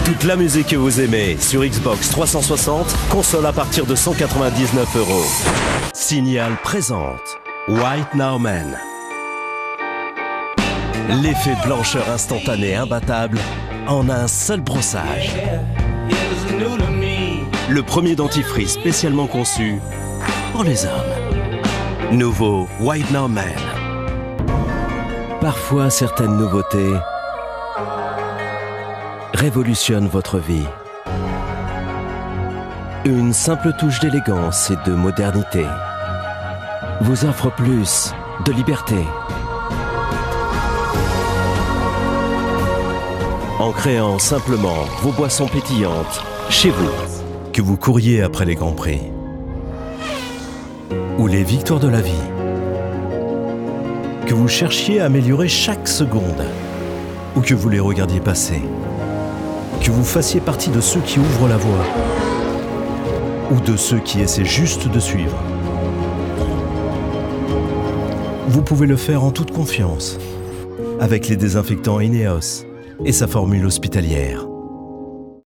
Toute la musique que vous aimez sur Xbox 360, console à partir de 199 €. Signal présente White Now Man. L'effet blancheur instantané imbattable en un seul brossage. Le premier dentifrice spécialement conçu pour les hommes. Nouveau White Now Man. Parfois, certaines nouveautés révolutionnent votre vie. Une simple touche d'élégance et de modernité vous offre plus de liberté. En créant simplement vos boissons pétillantes chez vous, que vous couriez après les Grands Prix ou les victoires de la vie, que vous cherchiez à améliorer chaque seconde ou que vous les regardiez passer, que vous fassiez partie de ceux qui ouvrent la voie ou de ceux qui essaient juste de suivre. Vous pouvez le faire en toute confiance avec les désinfectants Ineos et sa formule hospitalière.